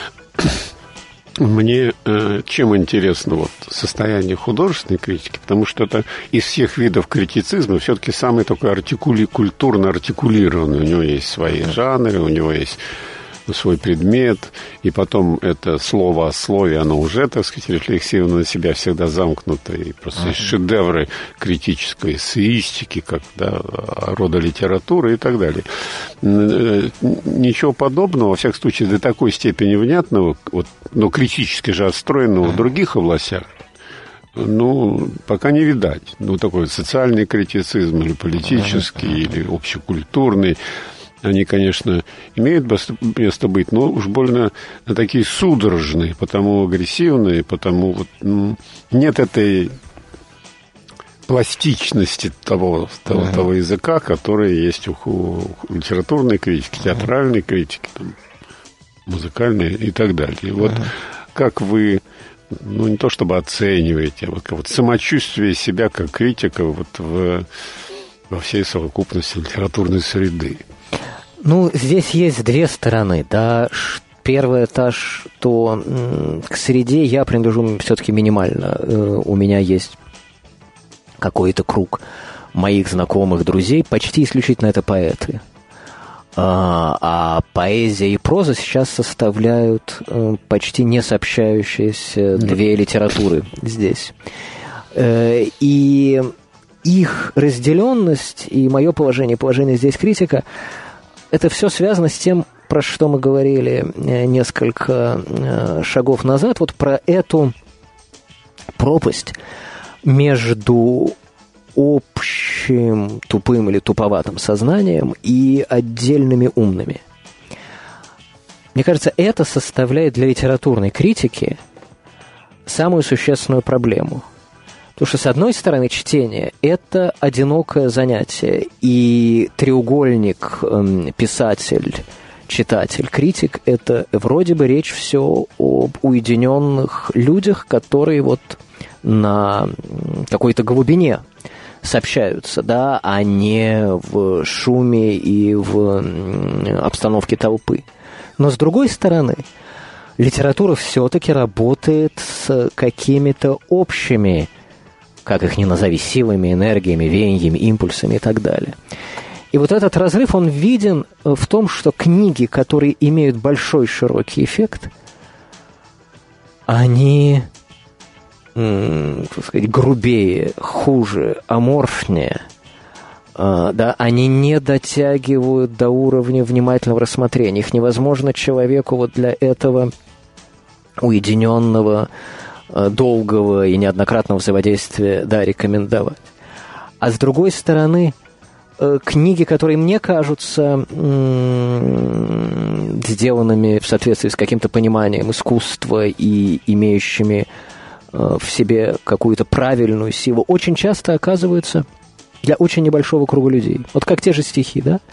Мне чем интересно вот состояние художественной критики, потому что это из всех видов критицизма все-таки самый такой культурно артикулированный. У него есть свои жанры, у него есть свой предмет, и потом это слово о слове, оно уже, так сказать, рефлексивно на себя всегда замкнуто, и просто есть шедевры критической эссеистики, как, да, рода литературы и так далее. Ничего подобного, во всяком случае, до такой степени внятного, вот, но критически же отстроенного в других областях, ну, пока не видать. Ну, такой социальный критицизм или политический, или общекультурный, они, конечно, имеют место быть, но уж больно такие судорожные, потому агрессивные, потому вот, нет этой пластичности того языка, который есть у литературной критики, театральной критики, там, музыкальной и так далее. И вот как вы, ну, не то чтобы оцениваете, а вот самочувствие себя как критика вот во всей совокупности литературной среды. Ну, здесь есть две стороны, да. Первая та, что к среде я принадлежу все-таки минимально. У меня есть какой-то круг моих знакомых, друзей, почти исключительно это поэты. А поэзия и проза сейчас составляют почти не сообщающиеся две литературы здесь. И их разделенность и мое положение, положение здесь критика, это все связано с тем, про что мы говорили несколько шагов назад, вот про эту пропасть между общим тупым или туповатым сознанием и отдельными умными. Мне кажется, это составляет для литературной критики самую существенную проблему. Потому что, с одной стороны, чтение – это одинокое занятие, и треугольник писатель, читатель, критик – это вроде бы речь все об уединенных людях, которые вот на какой-то глубине сообщаются, да, а не в шуме и в обстановке толпы. Но, с другой стороны, литература все-таки работает с какими-то общими, как их ни назови, силами, энергиями, веяниями, импульсами и так далее. И вот этот разрыв, он виден в том, что книги, которые имеют большой широкий эффект, они, так сказать, грубее, хуже, аморфнее, да, они не дотягивают до уровня внимательного рассмотрения. Их невозможно человеку вот для этого уединенного, долгого и неоднократного взаимодействия, да, рекомендовать. А с другой стороны, книги, которые мне кажутся сделанными в соответствии с каким-то пониманием искусства и имеющими в себе какую-то правильную силу, очень часто оказываются для очень небольшого круга людей. Вот как те же стихи, да?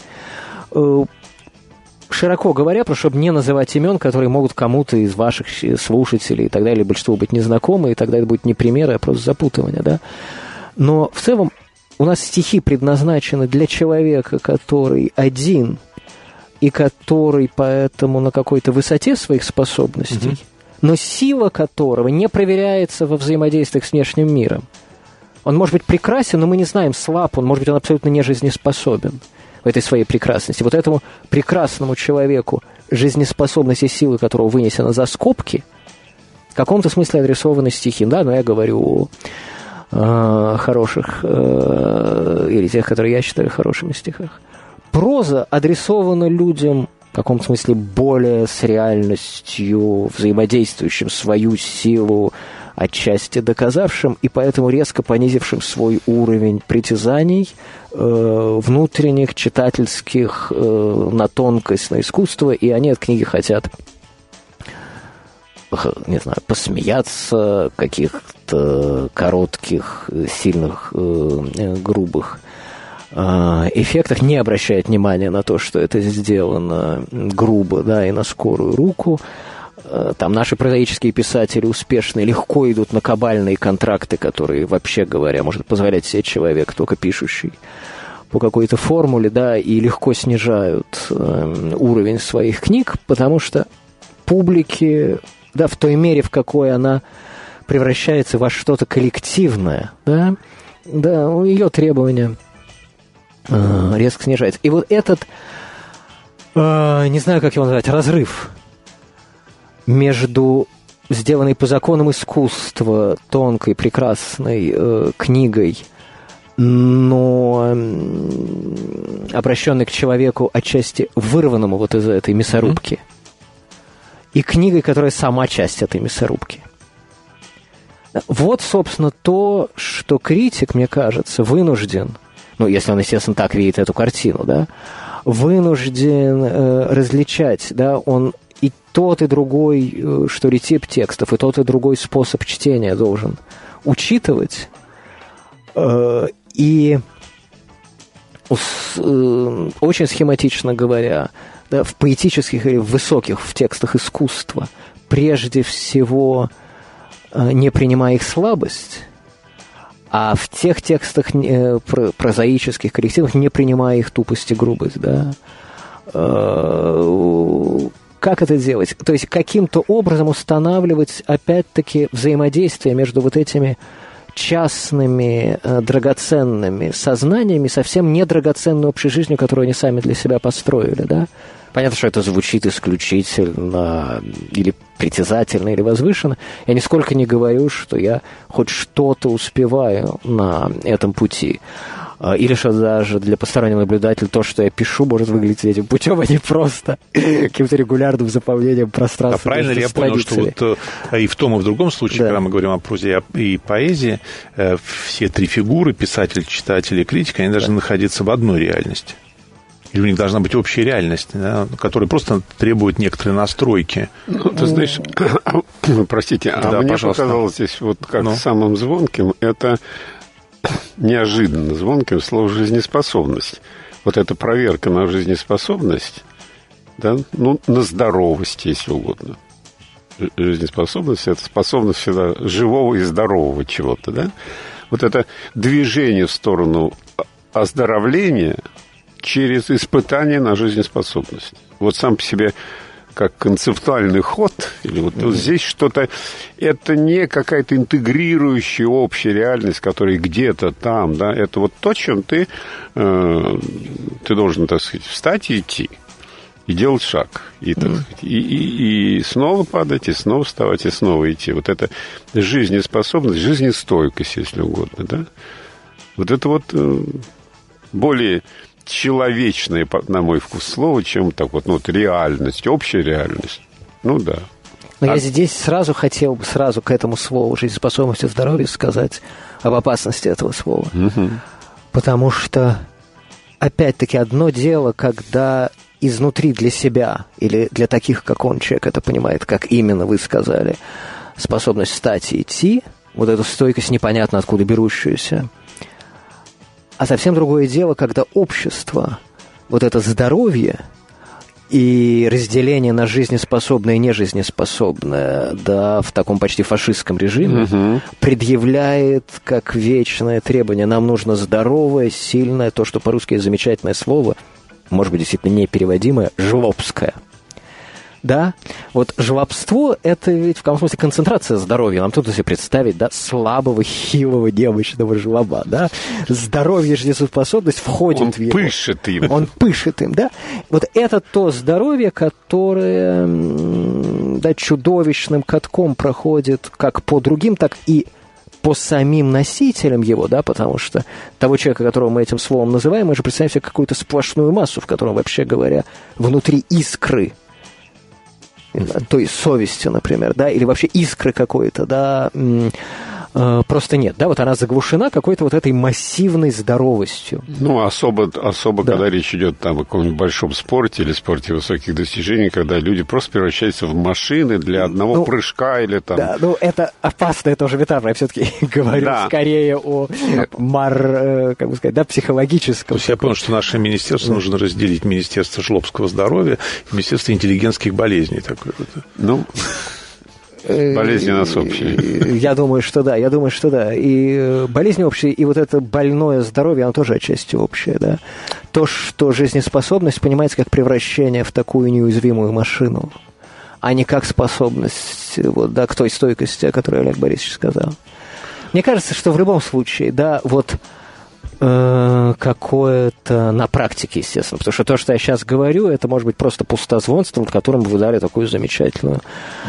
Широко говоря, просто чтобы не называть имен, которые могут кому-то из ваших слушателей и так далее, большинству быть незнакомы, и тогда это будет не пример, а просто запутывание, да? Но в целом у нас стихи предназначены для человека, который один, и который поэтому на какой-то высоте своих способностей, но сила которого не проверяется во взаимодействиях с внешним миром. Он может быть прекрасен, но мы не знаем, слаб он, может быть, он абсолютно не жизнеспособен в этой своей прекрасности. Вот этому прекрасному человеку, жизнеспособность и сила которого вынесена за скобки, в каком-то смысле адресованы стихи, да, но я говорю о хороших или тех, которые я считаю хорошими стихах. Проза адресована людям в каком-то смысле более с реальностью, взаимодействующим свою силу, отчасти доказавшим, и поэтому резко понизившим свой уровень притязаний внутренних, читательских, на тонкость, на искусство, и они от книги хотят, не знаю, посмеяться, каких-то коротких, сильных, грубых эффектах, не обращает внимания на то, что это сделано грубо, да, и на скорую руку. Там наши прозаические писатели успешные легко идут на кабальные контракты, которые, вообще говоря, может позволять себе человек, только пишущий по какой-то формуле, да, и легко снижают уровень своих книг, потому что публике, да, в той мере, в какой она превращается во что-то коллективное, да, ее требования резко снижается. И вот этот, не знаю, как его назвать, разрыв между сделанной по законам искусства тонкой, прекрасной книгой, но обращенной к человеку отчасти вырванному вот из этой мясорубки, и книгой, которая сама часть этой мясорубки. Вот, собственно, то, что критик, мне кажется, вынужден, ну, если он, естественно, так видит эту картину, да, вынужден различать, да, он и тот, и другой, что ли, тип текстов, и тот, и другой способ чтения должен учитывать, и очень схематично говоря, да, в поэтических или в высоких в текстах искусства, прежде всего не принимая их слабость, а в тех текстах прозаических, коллективных, не принимая их тупость и грубость, да. Как это делать? То есть каким-то образом устанавливать, опять-таки, взаимодействие между вот этими частными, драгоценными сознаниями, совсем не драгоценной общей жизнью, которую они сами для себя построили, да? Понятно, что это звучит исключительно или притязательно, или возвышенно. Я нисколько не говорю, что я хоть что-то успеваю на этом пути. Или что даже для постороннего наблюдателя то, что я пишу, может выглядеть этим путем, а не просто каким-то регулярным заполнением пространства. А правильно ли я понял, что вот и в том, и в другом случае, да, когда мы говорим о прозе и поэзии, все три фигуры, писатель, читатель и критик, они должны находиться в одной реальности? Или у них должна быть общая реальность, да, которая просто требует некоторой настройки? Ну, ты знаешь, простите, да, мне пожалуйста. показалось здесь вот как самым звонким, это неожиданно звонким слово «жизнеспособность». Вот эта проверка на жизнеспособность, да, ну, на здоровость, если угодно. Жизнеспособность – это способность всегда живого и здорового чего-то, да. Вот это движение в сторону оздоровления через испытание на жизнеспособность. Вот сам по себе как концептуальный ход, или вот здесь что-то, это не какая-то интегрирующая общая реальность, которая где-то там, да, это вот то, чем ты должен, так сказать, встать и идти, и делать шаг, и, так сказать, и снова падать, и снова вставать, и снова идти. Вот это жизнеспособность, жизнестойкость, если угодно, да. Вот это вот более человечное, на мой вкус, слово, чем так вот, ну, вот реальность, общая реальность. Ну, да. Но я здесь хотел бы к этому слову жизнеспособности и здоровья сказать об опасности этого слова. Угу. Потому что, опять-таки, одно дело, когда изнутри для себя, или для таких, как он, человек это понимает, как именно вы сказали, способность встать и идти, вот эту стойкость непонятно откуда берущуюся. А совсем другое дело, когда общество, вот это здоровье и разделение на жизнеспособное и нежизнеспособное, да, в таком почти фашистском режиме, предъявляет как вечное требование. Нам нужно здоровое, сильное, то, что по-русски есть замечательное слово, может быть, действительно непереводимое, жлобское. Да, вот жлобство – это ведь в каком смысле концентрация здоровья. Нам трудно себе представить, да, слабого, хилого, немощного жлоба, да. Здоровье, жизнеспособность входит в его. Пышет им. Он пышет им, да. Вот это то здоровье, которое да, чудовищным катком проходит как по другим, так и по самим носителям его, да, потому что того человека, которого мы этим словом называем, мы же представляем себе какую-то сплошную массу, в котором, вообще говоря, внутри искры, той совести, например, да, или вообще искры какой-то, да, просто нет, да, вот она заглушена какой-то вот этой массивной здоровостью. Ну, особо да. Когда речь идет там о каком-нибудь большом спорте или спорте высоких достижений, когда люди просто превращаются в машины для одного прыжка или там... Да, ну, это опасная тоже метафора, я все-таки говорю скорее о как бы сказать, да, психологическом. То есть я понял, что наше министерство нужно разделить Министерство жлобского здоровья и Министерство интеллигентских болезней. Такое вот. Ну... Болезни у нас общие. Я думаю, что да. И болезни общие, и вот это больное здоровье, оно тоже отчасти общее, да. То, что жизнеспособность понимается как превращение в такую неуязвимую машину, а не как способность вот, да, к той стойкости, о которой Олег Борисович сказал. Мне кажется, что в любом случае, да, вот какое-то на практике, естественно, потому что то, что я сейчас говорю, это может быть просто пустозвонство, над которым вы дали такую замечательную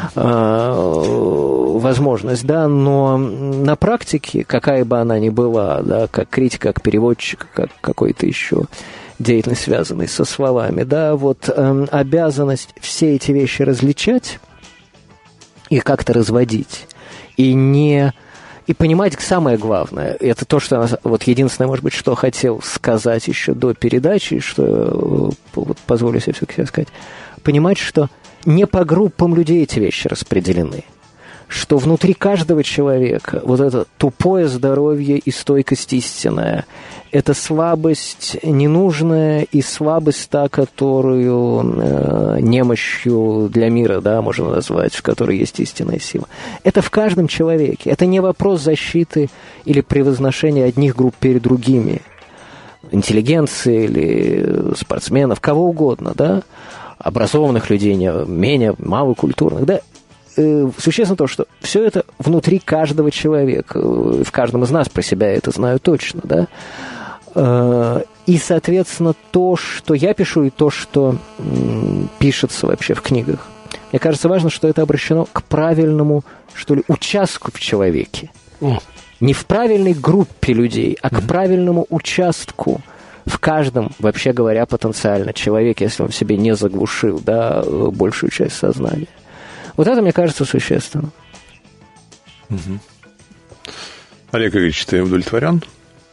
возможность, да, но на практике, какая бы она ни была, да, как критик, как переводчик, как какой-то еще деятельность, связанная со словами, да, вот обязанность все эти вещи различать и как-то разводить, и понимать самое главное, это то, что вот единственное, может быть, что хотел сказать еще до передачи, что вот, позволю себе все-таки сказать, понимать, что не по группам людей эти вещи распределены, что внутри каждого человека вот это тупое здоровье и стойкость истинная, это слабость ненужная и слабость та, которую немощью для мира, да, можно назвать, в которой есть истинная сила. Это в каждом человеке. Это не вопрос защиты или превозношения одних групп перед другими. Интеллигенции или спортсменов, кого угодно, да, образованных людей, менее малокультурных, да. Существенно то, что все это внутри каждого человека. В каждом из нас про себя я это знаю точно, да. И, соответственно, то, что я пишу, и то, что пишется вообще в книгах, мне кажется, важно, что это обращено к правильному, что ли, участку в человеке. Не в правильной группе людей, а к правильному участку в каждом, вообще говоря, потенциально человеке, если он в себе не заглушил, да, большую часть сознания. Вот это, мне кажется, существенно. Олег Игоревич, ты удовлетворен?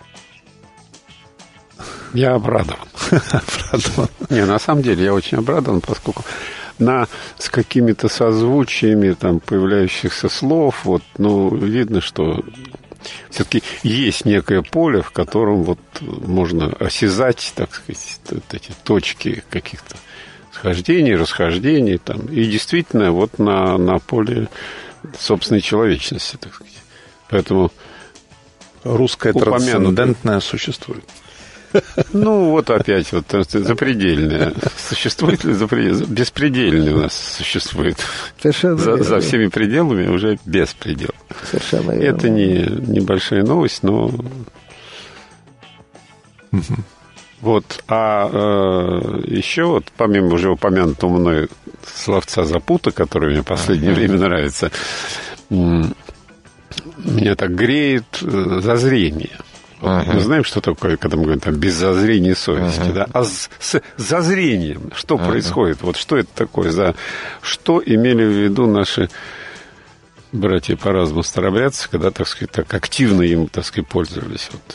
Я обрадован. Не, на самом деле я очень обрадован, поскольку с какими-то созвучиями там появляющихся слов, вот, ну, видно, что все-таки есть некое поле, в котором вот можно осязать, так сказать, вот эти точки каких-то схождений, расхождений там, и действительно вот на поле собственной человечности, так сказать. Поэтому русское трансцендентное существует. Ну, вот опять вот запредельное. Существует ли запредельное? Беспредельное у нас существует. За всеми пределами уже беспредел. Совершенно верно. Это небольшая новость, но... Вот, еще вот, помимо уже упомянутого мной словца запута, который мне в последнее время нравится, меня так греет зазрение. Вот, мы знаем, что такое, когда мы говорим там, без зазрения совести, да? А с зазрением что происходит? Вот что это такое? Что имели в виду наши братья по разуму старообрядцы, когда, так сказать, так активно им, так сказать, пользовались? Вот.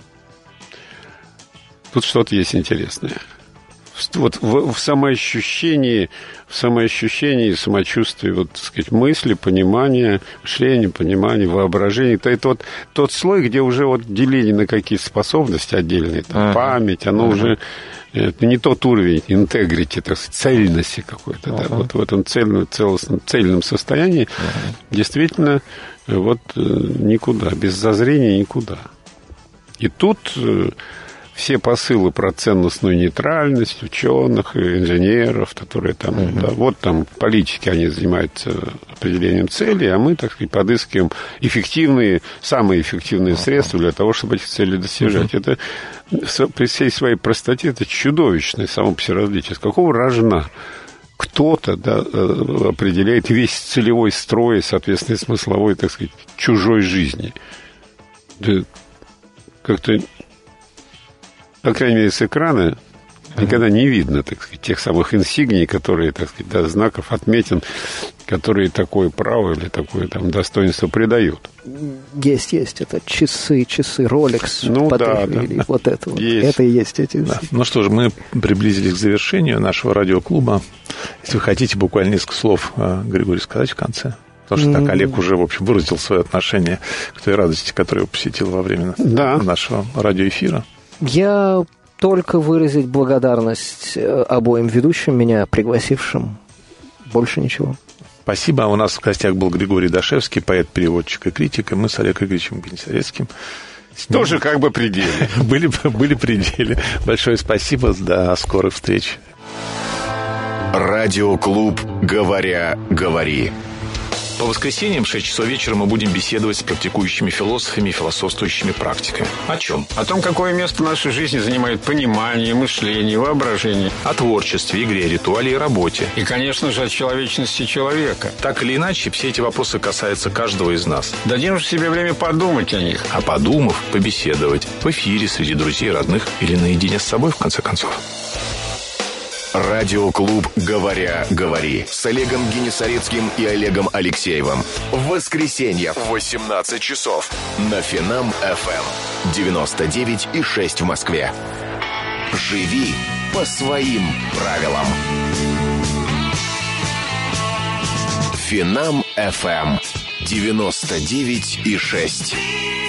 Тут что-то есть интересное. Вот в самоощущении, самочувствии, вот, так сказать, мысли, понимания, мышления, понимания, воображения. Это вот тот слой, где уже вот деление на какие-то способности отдельные, там, память, оно уже это не тот уровень интегрити, так сказать, цельности какой-то. Да, вот в этом цельном состоянии действительно вот никуда, без зазрения никуда. И тут... все посылы про ценностную нейтральность ученых, инженеров, которые там, да, вот там политики, они занимаются определением целей, а мы, так сказать, подыскиваем самые эффективные средства для того, чтобы этих целей достижать. Это при всей своей простоте это чудовищное само по себе различие. С какого рожна кто-то, да, определяет весь целевой строй, соответственно, смысловой, так сказать, чужой жизни. Да, как-то, по крайней мере, с экрана никогда не видно, так сказать, тех самых инсигний, которые, так сказать, да, знаков, отметин, которые такое право или такое там достоинство придают. Есть. Это часы, Rolex, ну, да. Вот это вот. Есть. Это и есть эти. Да. Ну что ж, мы приблизились к завершению нашего радиоклуба. Если вы хотите буквально несколько слов, Григорий, сказать в конце. Потому что так Олег уже, в общем, выразил свое отношение к той радости, которую его посетил во время нашего радиоэфира. Я только выразить благодарность обоим ведущим, меня пригласившим. Больше ничего. Спасибо. У нас в гостях был Григорий Дашевский, поэт, переводчик и критик, и мы с Олегом Игоревичем Генисарецким. Тоже как бы при деле. Были при деле. Большое спасибо. До скорых встреч. Радиоклуб «Говоря, говори». По воскресеньям в 6 часов вечера мы будем беседовать с практикующими философами и философствующими практиками. О чем? О том, какое место в нашей жизни занимает понимание, мышление, воображение. О творчестве, игре, ритуале и работе. И, конечно же, о человечности человека. Так или иначе, все эти вопросы касаются каждого из нас. Дадим же себе время подумать о них. А подумав, побеседовать. В эфире, среди друзей, родных или наедине с собой, в конце концов. Радиоклуб «Говоря, говори» с Олегом Генисарецким и Олегом Алексеевым. В воскресенье в 18 часов на Финам ФМ 99,6 в Москве. Живи по своим правилам. Финам ФМ 99,6.